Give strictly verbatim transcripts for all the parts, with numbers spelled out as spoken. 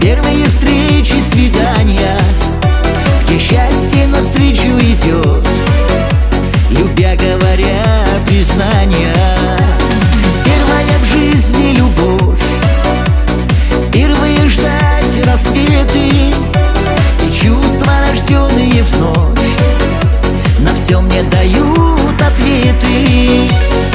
Первые встречи, свидания, где счастье навстречу идет, любя, говоря, признания. Первая в жизни любовь, первые ждать рассветы и чувства, рожденные вновь, на все мне дают ответы.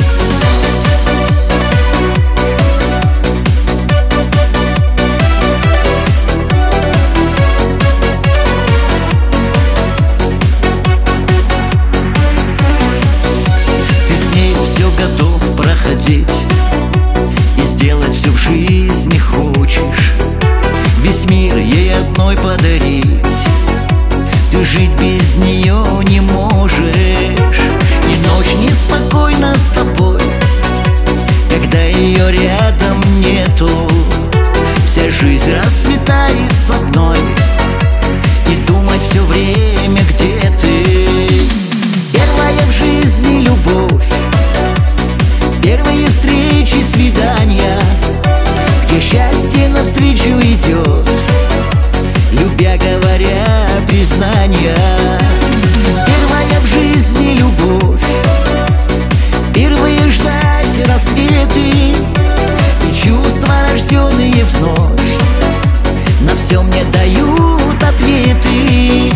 Готов проходить и сделать все в жизни хочешь, весь мир ей одной подарить. Ты жить без нее не можешь, ни ночь неспокойна с тобой, когда ее рядом нету. Вся жизнь расцветает с одной, и думать все время, где ты. Первая в жизни любовь, первые встречи, свидания, где счастье навстречу идет, любя, говоря, признания. Первая в жизни любовь, первые ждать рассветы и чувства, рожденные вновь, на все мне дают ответы.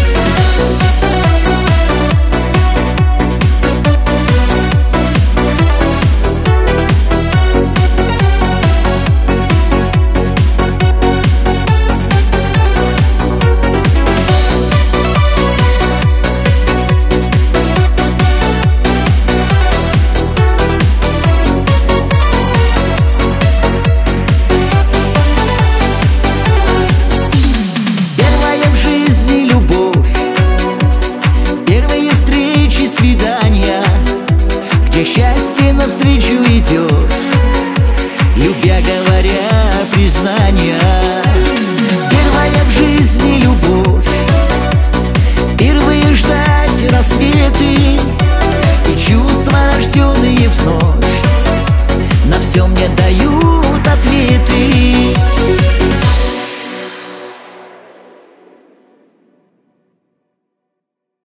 Свидания, где счастье навстречу идет, любя, говоря, признания. Первая в жизни любовь, первые ждать рассветы и чувства, рожденные вновь, на все мне дают ответы.